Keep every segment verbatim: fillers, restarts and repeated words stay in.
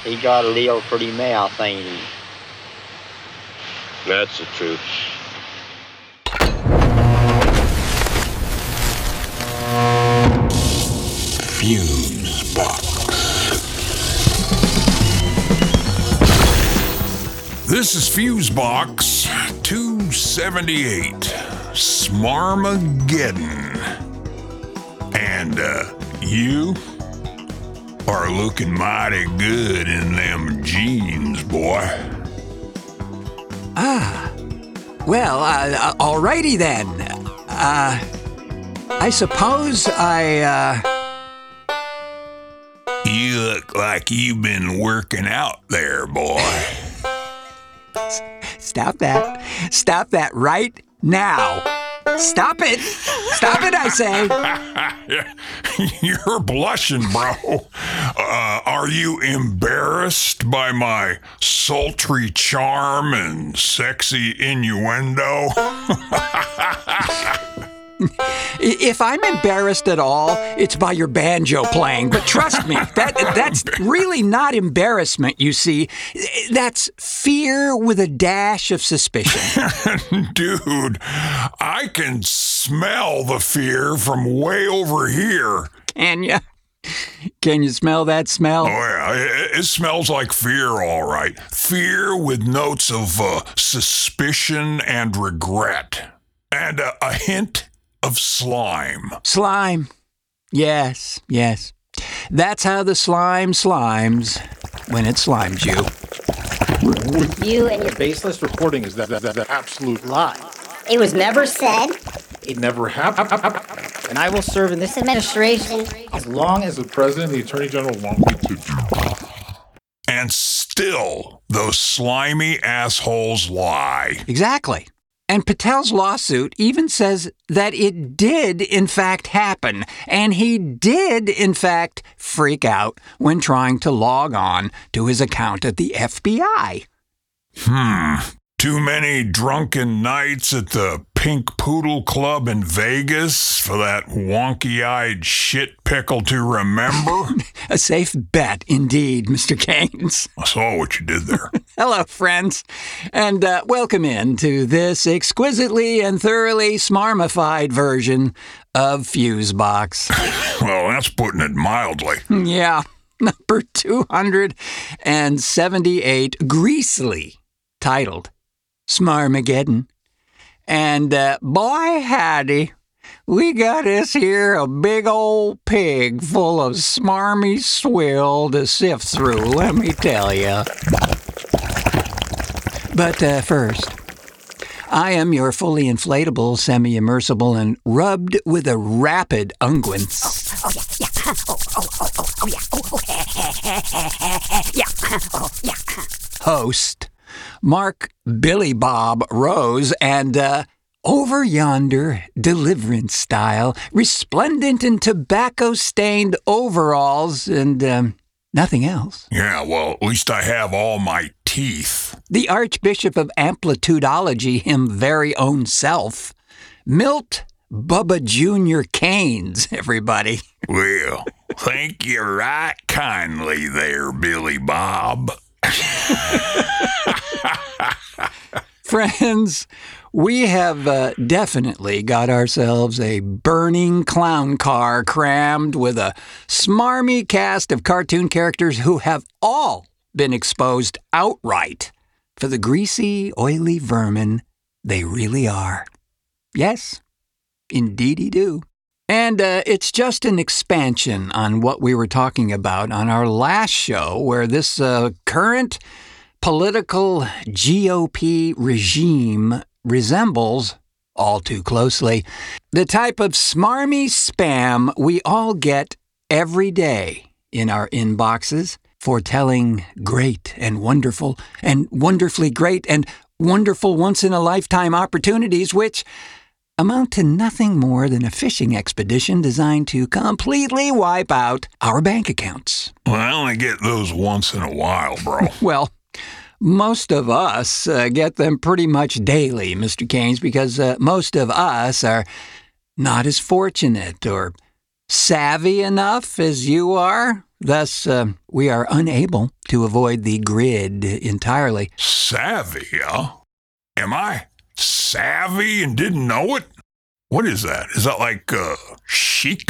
He got a little pretty mouth, ain't he? That's the truth. Fuse Box. This is Fuse Box two seventy-eight, Smarmageddon. And, uh, you are looking mighty good in them jeans, boy. Ah, well, uh, alrighty then. Uh, I suppose I, uh... You look like you've been working out there, boy. Stop that. Stop that right now. Stop it. Stop it, I say. You're blushing, bro. Uh, are you embarrassed by my sultry charm and sexy innuendo? If I'm embarrassed at all, it's by your banjo playing. But trust me, that that's really not embarrassment, you see. That's fear with a dash of suspicion. Dude, I can smell the fear from way over here. Can you? Can you smell that smell? Oh, yeah. It, it smells like fear, all right. Fear with notes of uh, suspicion and regret. And uh, a hint of slime. Slime. Yes, yes. That's how the slime slimes when it slimes you. You and your baseless reporting is that, that, that, that absolute lie. It was never said. It never happened. And I will serve in this administration as long as the president and the attorney general want me to do. And still, those slimy assholes lie. Exactly. And Patel's lawsuit even says that it did, in fact, happen. And he did, in fact, freak out when trying to log on to his account at the F B I. Hmm. Too many drunken nights at the Pink Poodle Club in Vegas for that wonky-eyed shit pickle to remember? A safe bet, indeed, Mister Gaines. I saw what you did there. Hello, friends, and uh, welcome in to this exquisitely and thoroughly smarmified version of Fusebox. Well, that's putting it mildly. Yeah, number two hundred seventy-eight, greasily titled Smarmageddon. And, uh, boy, howdy, we got this here a big old pig full of smarmy swill to sift through, let me tell you. But uh, first, I am your fully inflatable, semi-immersible, and rubbed with a rapid unguent. Oh, oh, yeah, yeah. Oh, oh, oh, oh, oh, yeah. Oh, oh, yeah. Oh, yeah. Host, Mark Billy Bob Rose, and uh, over yonder, deliverance style, resplendent in tobacco-stained overalls and um, nothing else. Yeah, well, at least I have all my teeth. The Archbishop of Amplitudology, him very own self, Milt Bubba Junior Keynes, everybody. Well, thank you right kindly there, Billy Bob. Friends, we have uh, definitely got ourselves a burning clown car crammed with a smarmy cast of cartoon characters who have all been exposed outright for the greasy, oily vermin they really are. Yes, indeedy do. And uh, it's just an expansion on what we were talking about on our last show, where this uh, current political G O P regime resembles, all too closely, the type of smarmy spam we all get every day in our inboxes, foretelling great and wonderful and wonderfully great and wonderful once-in-a-lifetime opportunities, which amount to nothing more than a fishing expedition designed to completely wipe out our bank accounts. Well, I only get those once in a while, bro. Well, most of us uh, get them pretty much daily, Mister Keynes, because uh, most of us are not as fortunate or savvy enough as you are. Thus, uh, we are unable to avoid the grid entirely. Savvy, huh? Am I savvy and didn't know it? What is that? Is that like, uh, chic?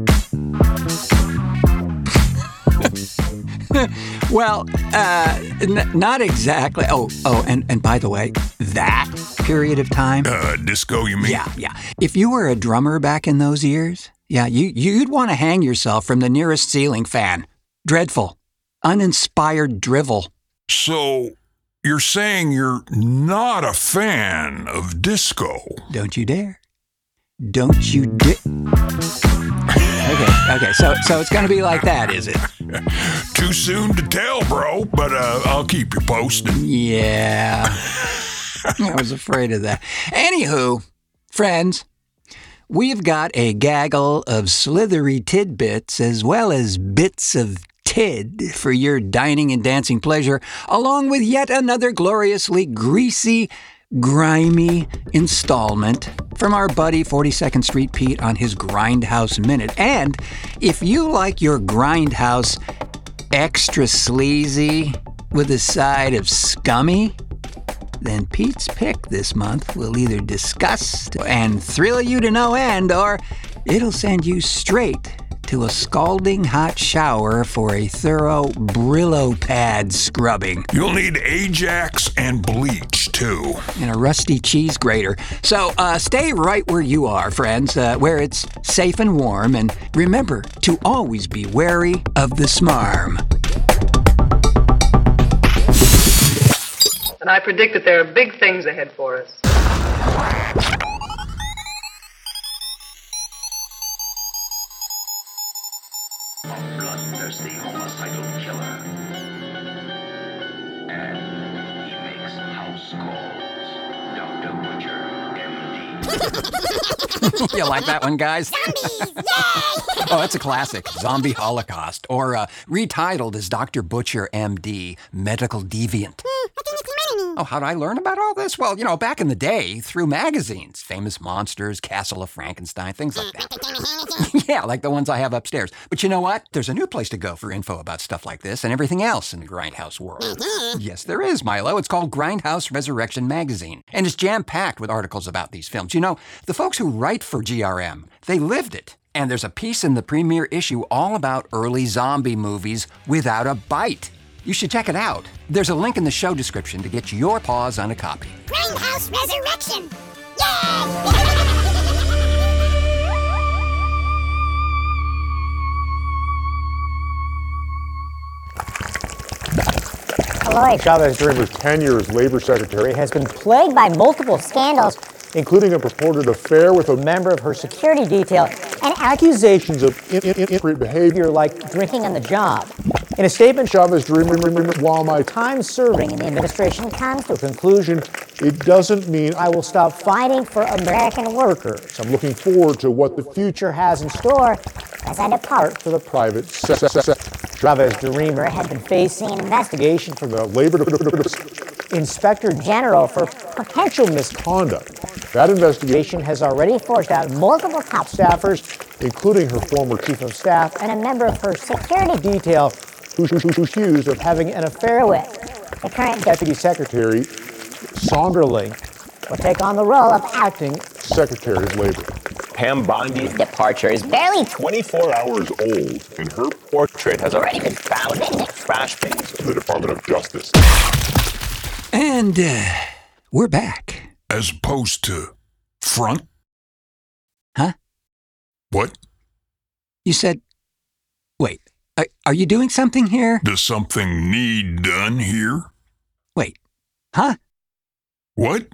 Well, uh, n- not exactly. Oh, oh, and, and by the way, that period of time. Uh, disco, you mean? Yeah, yeah. If you were a drummer back in those years, yeah, you, you'd want to hang yourself from the nearest ceiling fan. Dreadful. Uninspired drivel. So, you're saying you're not a fan of disco? Don't you dare. Don't you dare. Okay, okay, so so it's going to be like that, is it? Too soon to tell, bro, but uh, I'll keep you posted. Yeah. I was afraid of that. Anywho, friends, we've got a gaggle of slithery tidbits as well as bits of tid for your dining and dancing pleasure, along with yet another gloriously greasy, grimy installment from our buddy forty-second Street Pete on his Grindhouse Minute. And if you like your Grindhouse extra sleazy with a side of scummy, then Pete's pick this month will either disgust and thrill you to no end, or it'll send you straight to a scalding hot shower for a thorough Brillo pad scrubbing. You'll need Ajax and bleach, too. And a rusty cheese grater. So uh, stay right where you are, friends, uh, where it's safe and warm, and remember to always be wary of the smarm. And I predict that there are big things ahead for us. A bloodthirsty homicidal killer. And he makes house calls. Doctor Butcher, M D. You like that one, guys? Zombies! Yay! Oh, that's a classic. Zombie Holocaust. Or uh, retitled as Doctor Butcher, M D, Medical Deviant. Oh, how did I learn about all this? Well, you know, back in the day, through magazines. Famous Monsters, Castle of Frankenstein, things like that. Yeah, like the ones I have upstairs. But you know what? There's a new place to go for info about stuff like this and everything else in the Grindhouse world. Yes, there is, Milo. It's called Grindhouse Resurrection Magazine. And it's jam-packed with articles about these films. You know, the folks who write for G R M, they lived it. And there's a piece in the premiere issue all about early zombie movies without a bite. You should check it out. There's a link in the show description to get your paws on a copy. Grindhouse Resurrection! Yay! Lloyd, Chavez, during his tenure as labor secretary, has been plagued by multiple scandals, including a purported affair with a member of her security detail and accusations of inappropriate behavior like drinking on the job. In a statement, Chavez Dreamer, while my time serving in the administration comes to a conclusion, it doesn't mean I will stop fighting for American workers. I'm looking forward to what the future has in store as I depart for the private sector. Chavez Dreamer had been facing an investigation from the Labor Inspector General for potential misconduct. That investigation has already forced out multiple top staffers, including her former chief of staff and a member of her security detail, who's accused of having an affair with. The current deputy secretary, Sonderling, will take on the role of acting Secretary of Labor. Pam Bondi's departure is barely twenty-four hours old, and her portrait has already been found in the trash bins of the Department of Justice. And uh, we're back. As opposed to front? Huh? What? You said, wait, are, are you doing something here? Does something need done here? Wait, huh? What?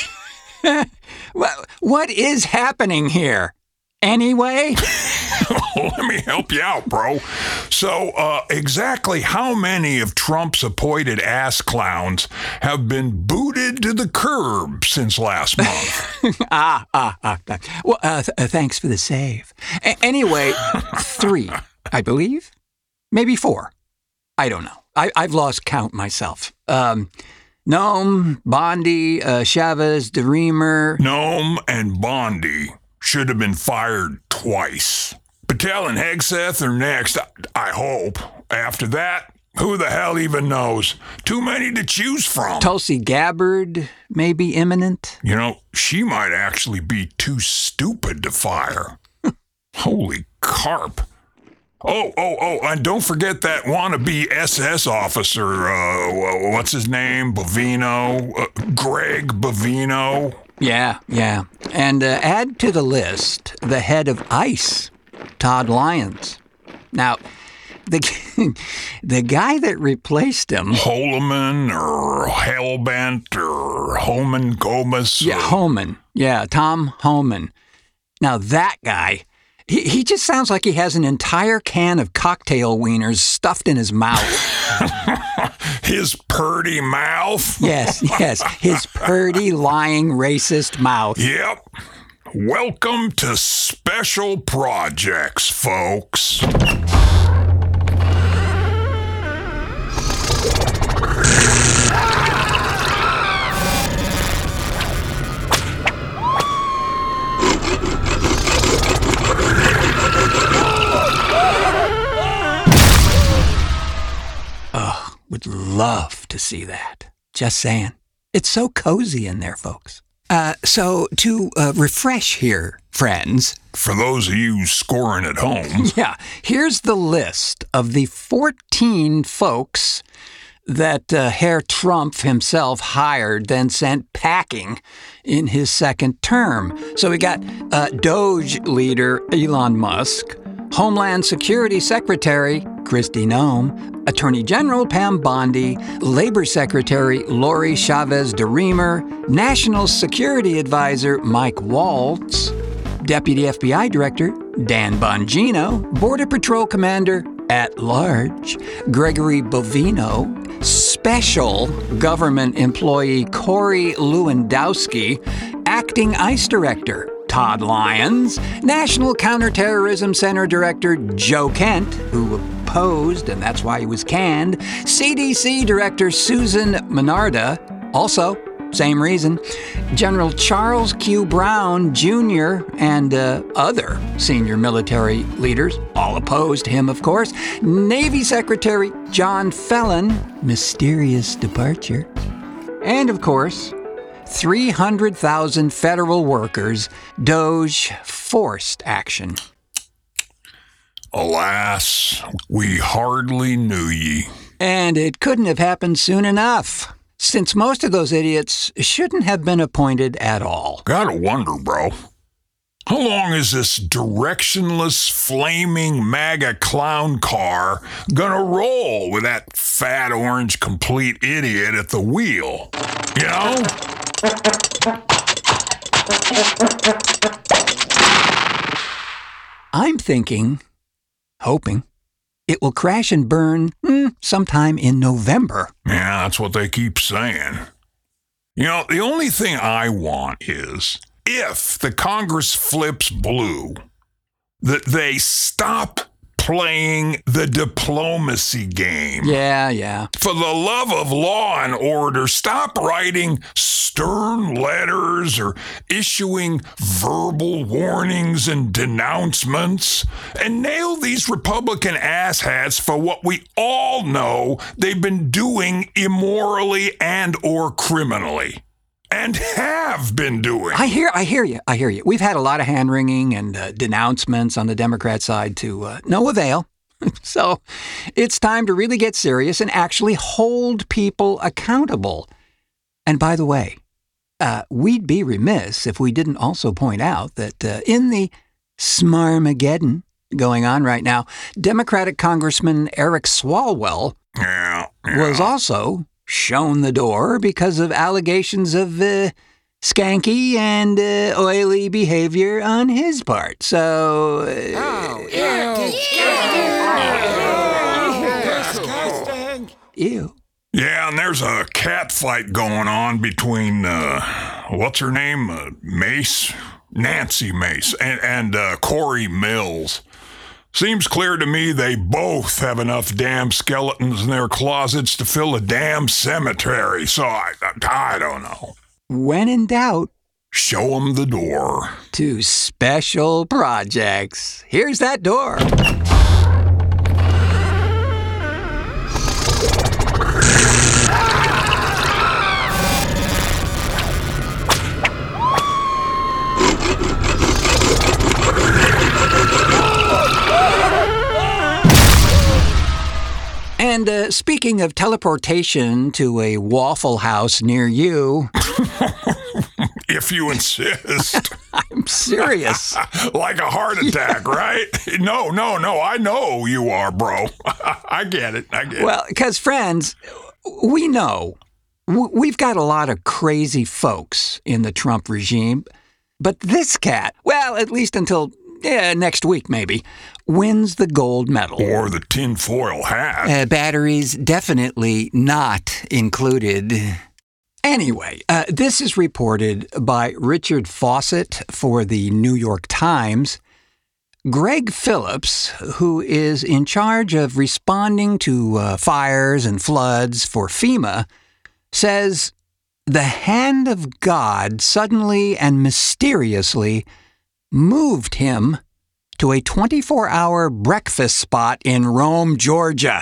Well, what is happening here? Anyway? Let me help you out, bro. So, uh, exactly how many of Trump's appointed ass clowns have been booted to the curb since last month? ah, ah, ah. Well, uh, th- uh, thanks for the save. A- anyway, three, I believe. Maybe four. I don't know. I- I've lost count myself. Um... Noam, Bondi, uh, Chavez, DeReamer. Noam and Bondi should have been fired twice. Patel and Hegseth are next, I hope. After that, who the hell even knows? Too many to choose from. Tulsi Gabbard may be imminent. You know, she might actually be too stupid to fire. Holy carp. Oh, oh, oh, and don't forget that wannabe S S officer, uh, what's his name? Bovino? Uh, Greg Bovino? Yeah, yeah. And uh, add to the list the head of ICE, Todd Lyons. Now, the the guy that replaced him... Holman or Hellbent or Homan Gomez? Yeah, Homan. Yeah, Tom Homan. Now, that guy... He he just sounds like he has an entire can of cocktail wieners stuffed in his mouth. His purty mouth? Yes, yes. His purty, lying, racist mouth. Yep. Welcome to Special Projects, folks. Would love to see that. Just saying. It's so cozy in there, folks. Uh, so, to uh, refresh here, friends. For those of you scoring at home. Yeah, here's the list of the fourteen folks that uh, Herr Trump himself hired, then sent packing in his second term. So we got uh, Doge leader Elon Musk, Homeland Security Secretary Kristi Noem, Attorney General Pam Bondi, Labor Secretary Lori Chavez DeRemer, National Security Advisor Mike Waltz, Deputy F B I Director Dan Bongino, Border Patrol Commander at Large Gregory Bovino, Special Government Employee Corey Lewandowski, Acting ICE Director Todd Lyons, National Counterterrorism Center Director Joe Kent, who opposed, and that's why he was canned, C D C Director Susan Menarda, also, same reason, General Charles Q. Brown Junior, and uh, other senior military leaders, all opposed him, of course, Navy Secretary John Fellon, mysterious departure, and, of course, three hundred thousand federal workers, Doge forced action. Alas, we hardly knew ye. And it couldn't have happened soon enough, since most of those idiots shouldn't have been appointed at all. Gotta wonder, bro. How long is this directionless, flaming MAGA clown car gonna roll with that fat orange complete idiot at the wheel? You know? I'm thinking, hoping, it will crash and burn mm, sometime in November. Yeah, that's what they keep saying. You know, the only thing I want is, if the Congress flips blue, that they stop playing the diplomacy game. Yeah, yeah. For the love of law and order, stop writing stern letters or issuing verbal warnings and denouncements, and nail these Republican asshats for what we all know they've been doing immorally and or criminally. And have been doing. I hear, I hear you. I hear you. We've had a lot of hand-wringing and uh, denouncements on the Democrat side to uh, no avail. So it's time to really get serious and actually hold people accountable. And by the way, uh, we'd be remiss if we didn't also point out that uh, in the Smarmageddon going on right now, Democratic Congressman Eric Swalwell yeah, yeah. was also shown the door because of allegations of uh, skanky and uh, oily behavior on his part. So... Uh, oh, ew. Disgusting. Ew. Yeah, and there's a cat fight going on between, uh, what's her name? Uh, Mace? Nancy Mace and, and uh, Corey Mills. Seems clear to me they both have enough damn skeletons in their closets to fill a damn cemetery, so I, I don't know. When in doubt, show 'em the door. To special projects. Here's that door. And uh, speaking of teleportation to a Waffle House near you... If you insist. I'm serious. Like a heart attack, right? No, no, no, I know you are, bro. I get it, I get it. Well, because, friends, we know we've got a lot of crazy folks in the Trump regime, but this cat, well, at least until... Yeah, next week, maybe, wins the gold medal. Or the tinfoil hat. Uh, batteries definitely not included. Anyway, uh, this is reported by Richard Fawcett for the New York Times. Greg Phillips, who is in charge of responding to uh, fires and floods for FEMA, says the hand of God suddenly and mysteriously moved him to a twenty-four hour breakfast spot in Rome, Georgia.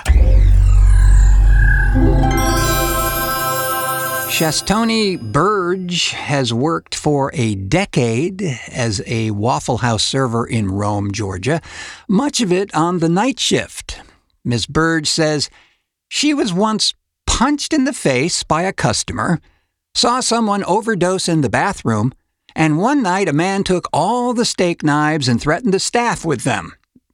Shastoni Burge has worked for a decade as a Waffle House server in Rome, Georgia, much of it on the night shift. Miz Burge says she was once punched in the face by a customer, saw someone overdose in the bathroom, and one night a man took all the steak knives and threatened the staff with them.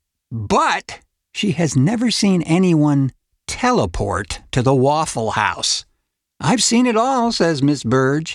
But she has never seen anyone teleport to the Waffle House. I've seen it all, says Miss Burge,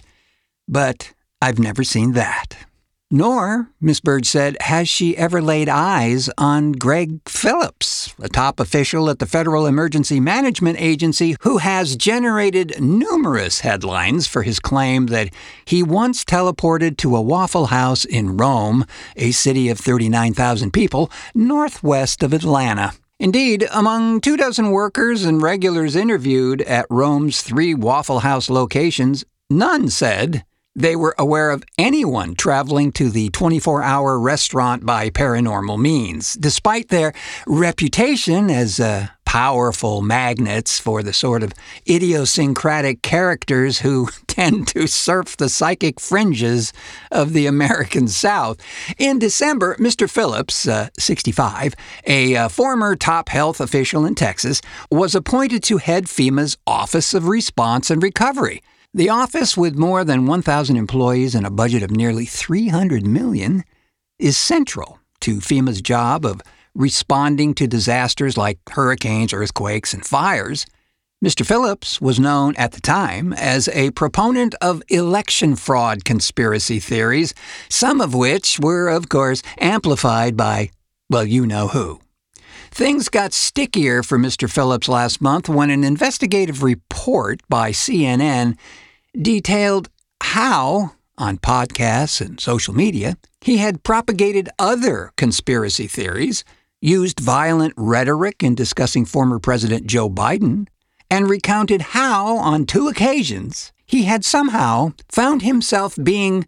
but I've never seen that. Nor, Miss Burge said, has she ever laid eyes on Greg Phillips, a top official at the Federal Emergency Management Agency who has generated numerous headlines for his claim that he once teleported to a Waffle House in Rome, a city of thirty-nine thousand people, northwest of Atlanta. Indeed, among two dozen workers and regulars interviewed at Rome's three Waffle House locations, none said they were aware of anyone traveling to the twenty-four hour restaurant by paranormal means, despite their reputation as uh, powerful magnets for the sort of idiosyncratic characters who tend to surf the psychic fringes of the American South. In December, Mister Phillips, uh, sixty-five, a uh, former top health official in Texas, was appointed to head FEMA's Office of Response and Recovery. The office, with more than one thousand employees and a budget of nearly three hundred million dollars, is central to FEMA's job of responding to disasters like hurricanes, earthquakes, and fires. Mister Phillips was known at the time as a proponent of election fraud conspiracy theories, some of which were, of course, amplified by, well, you know who. Things got stickier for Mister Phillips last month when an investigative report by C N N detailed how, on podcasts and social media, he had propagated other conspiracy theories, used violent rhetoric in discussing former President Joe Biden, and recounted how, on two occasions, he had somehow found himself being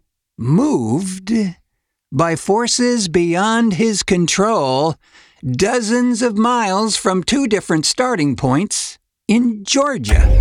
moved by forces beyond his control dozens of miles from two different starting points in Georgia.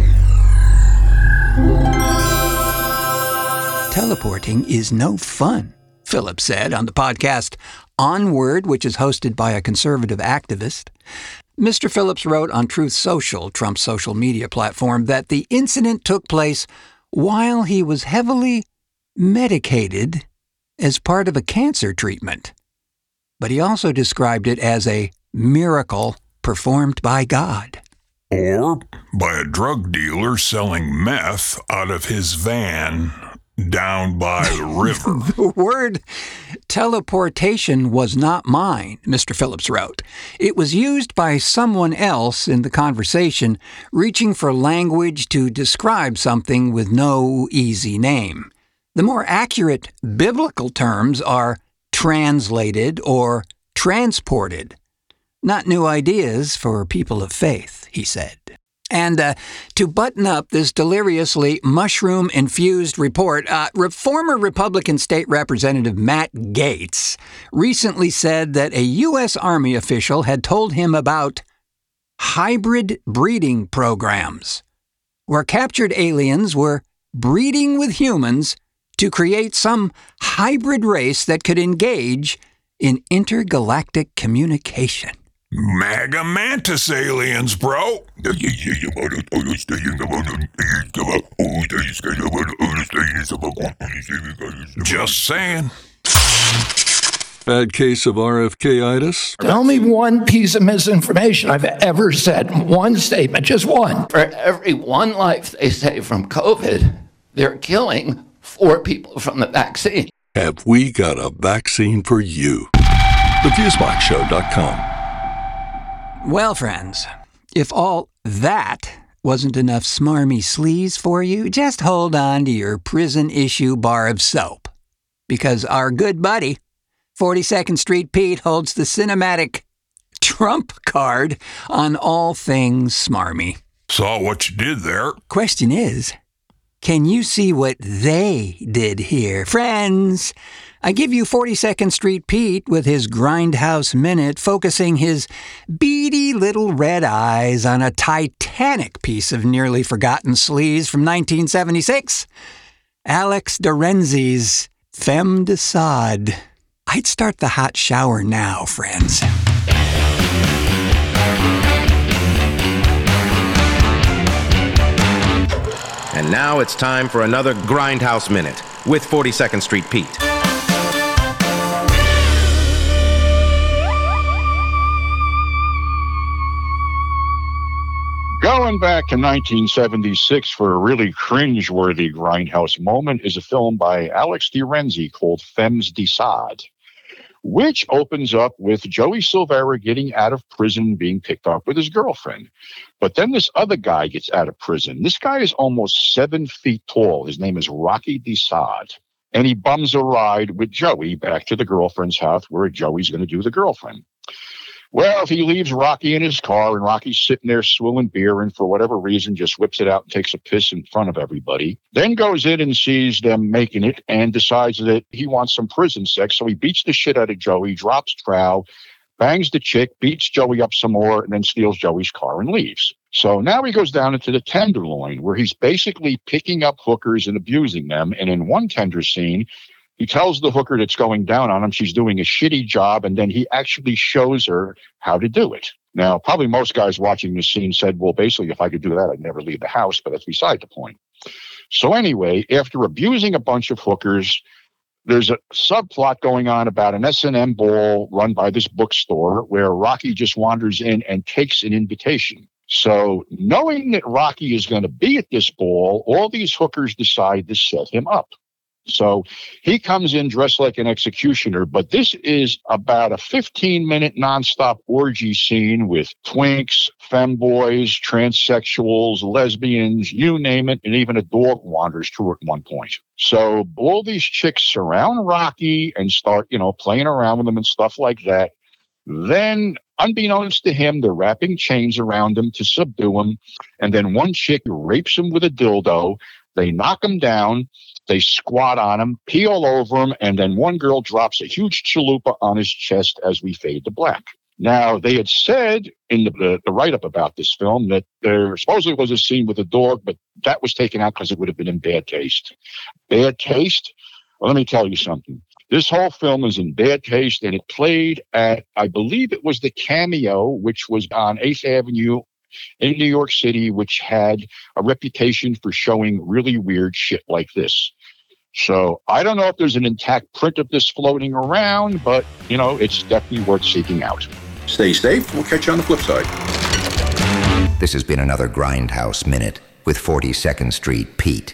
Teleporting is no fun, Phillips said on the podcast Onward, which is hosted by a conservative activist. Mister Phillips wrote on Truth Social, Trump's social media platform, that the incident took place while he was heavily medicated as part of a cancer treatment. But he also described it as a miracle performed by God. Or by a drug dealer selling meth out of his van down by the river. The word teleportation was not mine, Mister Phillips wrote. It was used by someone else in the conversation, reaching for language to describe something with no easy name. The more accurate biblical terms are translated or transported. Not new ideas for people of faith, he said. And uh, to button up this deliriously mushroom-infused report, uh, re- former Republican State Representative Matt Gaetz recently said that a U S Army official had told him about hybrid breeding programs, where captured aliens were breeding with humans to create some hybrid race that could engage in intergalactic communication. MAGA Mantis aliens, bro. Just saying. Bad case of R F K-itis? Tell me one piece of misinformation I've ever said. One statement, just one. For every one life they save from COVID, they're killing four people from the vaccine. Have we got a vaccine for you? the fusebox show dot com. Well, friends, if all that wasn't enough smarmy sleaze for you, just hold on to your prison-issue bar of soap. Because our good buddy, forty-second Street Pete, holds the cinematic trump card on all things smarmy. Saw what you did there. Question is, can you see what they did here? Friends, I give you forty-second Street Pete with his Grindhouse Minute, focusing his beady little red eyes on a titanic piece of nearly forgotten sleaze from nineteen seventy-six. Alex de Renzi's Femme de Sade. I'd start the hot shower now, friends. And now it's time for another Grindhouse Minute with forty-second Street Pete. Going back to nineteen seventy-six for a really cringe-worthy Grindhouse moment is a film by Alex de Renzi called Femmes de Sade, which opens up with Joey Silvera getting out of prison, being picked up with his girlfriend. But then this other guy gets out of prison. This guy is almost seven feet tall. His name is Rocky de Sade. And he bums a ride with Joey back to the girlfriend's house where Joey's going to do the girlfriend. Well, if he leaves Rocky in his car and Rocky's sitting there swilling beer and for whatever reason just whips it out and takes a piss in front of everybody, then goes in and sees them making it and decides that he wants some prison sex. So he beats the shit out of Joey, drops trowel, bangs the chick, beats Joey up some more, and then steals Joey's car and leaves. So now he goes down into the Tenderloin, where he's basically picking up hookers and abusing them. And in one tender scene, he tells the hooker that's going down on him she's doing a shitty job, and then he actually shows her how to do it. Now, probably most guys watching this scene said, well, basically, if I could do that, I'd never leave the house, but that's beside the point. So anyway, after abusing a bunch of hookers, there's a subplot going on about an S and M ball run by this bookstore where Rocky just wanders in and takes an invitation. So knowing that Rocky is going to be at this ball, all these hookers decide to set him up. So he comes in dressed like an executioner, but this is about a fifteen-minute nonstop orgy scene with twinks, femboys, transsexuals, lesbians, you name it, and even a dog wanders through at one point. So all these chicks surround Rocky and start, you know, playing around with him and stuff like that. Then, unbeknownst to him, they're wrapping chains around him to subdue him. And then one chick rapes him with a dildo. They knock him down. They squat on him, pee all over him, and then one girl drops a huge chalupa on his chest as we fade to black. Now, they had said in the, the, the write-up about this film that there supposedly was a scene with a dog, but that was taken out because it would have been in bad taste. Bad taste? Well, let me tell you something. This whole film is in bad taste, and it played at, I believe it was the Cameo, which was on eighth Avenue in New York City, which had a reputation for showing really weird shit like this. So I don't know if there's an intact print of this floating around, but, you know, it's definitely worth seeking out. Stay safe. We'll catch you on the flip side. This has been another Grindhouse Minute with forty-second Street Pete.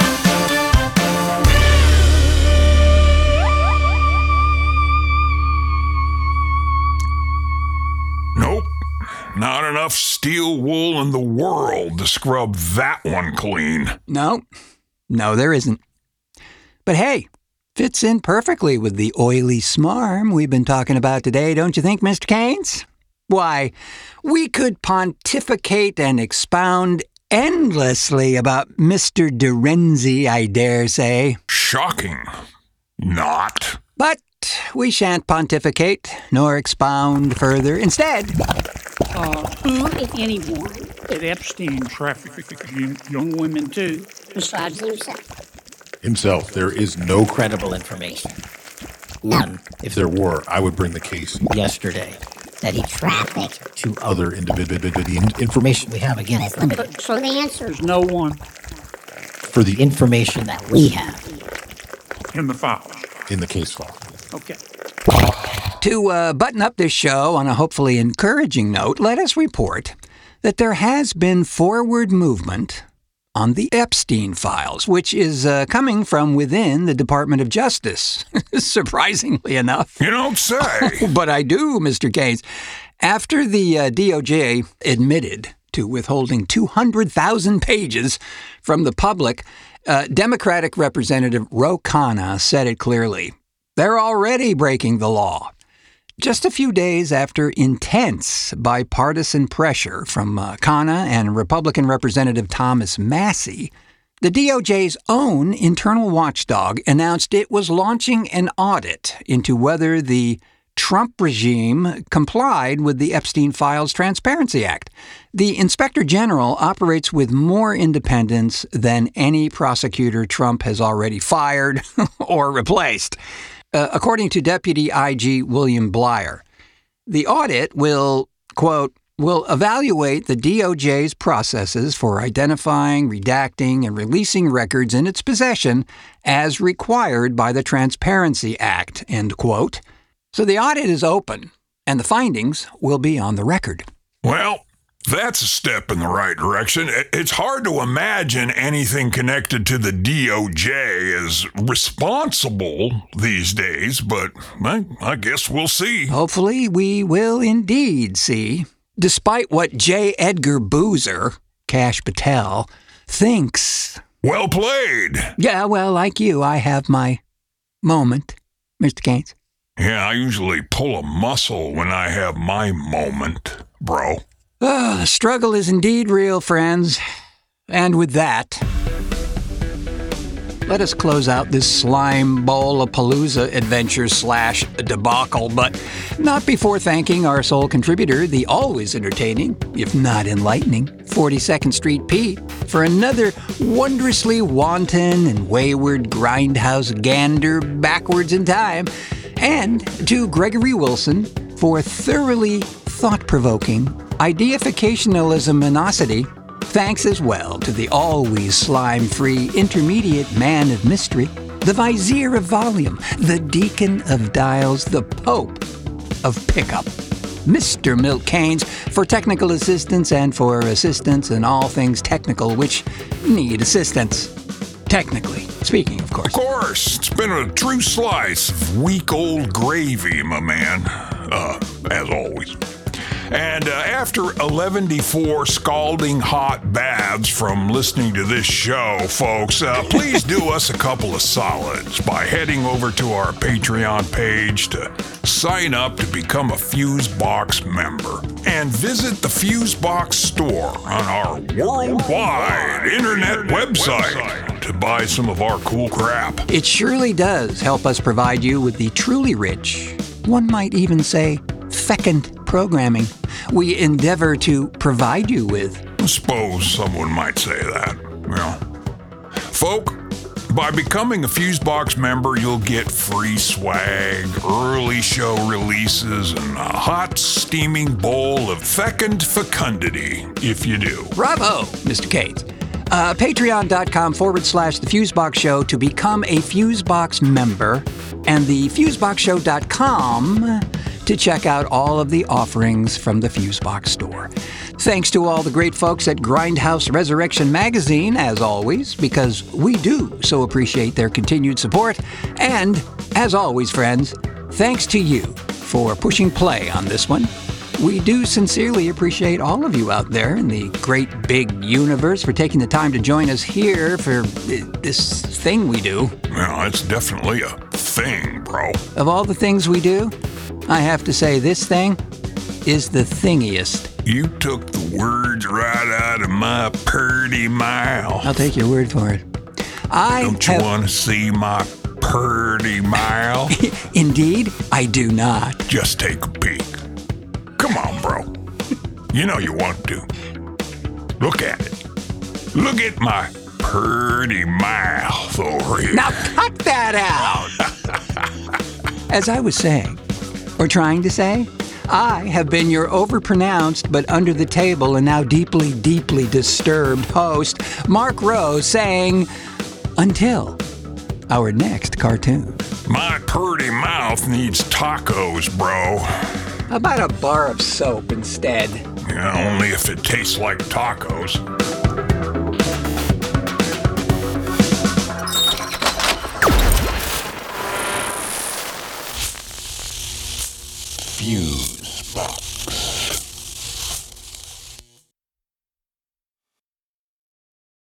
Nope. Not enough steel wool in the world to scrub that one clean. No. No, there isn't. But hey, fits in perfectly with the oily smarm we've been talking about today, don't you think, Mister Keynes? Why, we could pontificate and expound endlessly about Mister DeRenzi, I dare say. Shocking. Not. But we shan't pontificate nor expound further. Instead, Uh, who, if anyone, did Epstein traffic young women too, besides himself? Himself. There is no credible information. None. If there were, I would bring the case Yesterday, that he trafficked to other individuals. The information we have again is limited. So the answer There's no one for the information that we have in the files. in the case file. Okay. to uh, button up this show on a hopefully encouraging note, let us report that there has been forward movement on the Epstein files, which is uh, coming from within the Department of Justice, surprisingly enough. You don't say. But I do, Mister Gaines. After the uh, D O J admitted to withholding two hundred thousand pages from the public, uh, Democratic Representative Ro Khanna said it clearly. They're already breaking the law. Just a few days after intense bipartisan pressure from uh, Khanna and Republican Representative Thomas Massie, the D O J's own internal watchdog announced it was launching an audit into whether the Trump regime complied with the Epstein Files Transparency Act. The Inspector General operates with more independence than any prosecutor Trump has already fired or replaced. Uh, according to Deputy I G William Blyer, the audit will, quote, will evaluate the D O J's processes for identifying, redacting, and releasing records in its possession as required by the Transparency Act, end quote. So the audit is open, and the findings will be on the record. Well, that's a step in the right direction. It's hard to imagine anything connected to the D O J as responsible these days, but I, I guess we'll see. Hopefully we will indeed see. Despite what J. Edgar Boozer, Kash Patel, thinks. Well played. Yeah, well, like you, I have my moment, Mister Gaines. Yeah, I usually pull a muscle when I have my moment, bro. Oh, the struggle is indeed real, friends. And with that, let us close out this slime bowl of palooza adventure slash debacle, but not before thanking our sole contributor, the always entertaining, if not enlightening, forty-second Street Pete, for another wondrously wanton and wayward grindhouse gander backwards in time, and to Gregory Wilson for thoroughly thought-provoking ideificationalism-inosity. Thanks as well to the always slime-free intermediate man of mystery, the vizier of volume, the deacon of dials, the pope of pickup, Mister Milt Kanes, for technical assistance and for assistance in all things technical which need assistance. Technically speaking, of course. Of course. It's been a true slice of week-old gravy, my man. Uh, as always. And uh, after eleven to four scalding hot baths from listening to this show, folks, uh, please do us a couple of solids by heading over to our Patreon page to sign up to become a Fusebox member. And visit the Fusebox store on our worldwide internet website to buy some of our cool crap. It surely does help us provide you with the truly rich, one might even say, fecund programming we endeavor to provide you with. I suppose someone might say that. Well, folk, by becoming a Fusebox member, you'll get free swag, early show releases, and a hot, steaming bowl of fecund fecundity, if you do. Bravo, Mister Cates. Uh, Patreon.com forward slash The Fusebox Show to become a Fusebox member, and the fusebox show dot com to check out all of the offerings from the Fusebox store. Thanks to all the great folks at Grindhouse Resurrection Magazine, as always, because we do so appreciate their continued support. And, as always, friends, thanks to you for pushing play on this one. We do sincerely appreciate all of you out there in the great big universe for taking the time to join us here for this thing we do. Yeah, it's definitely a thing, bro. Of all the things we do, I have to say this thing is the thingiest. You took the words right out of my purty mouth. I'll take your word for it. I Don't you have... want to see my purty mouth? Indeed, I do not. Just take a peek. Come on, bro. You know you want to. Look at it. Look at my purty mouth over here. Now cut that out! As I was saying, or trying to say, I have been your overpronounced but under the table and now deeply, deeply disturbed host, Mark Rose, saying, until our next cartoon. My purty mouth needs tacos, bro. How about a bar of soap instead? Yeah, only if it tastes like tacos.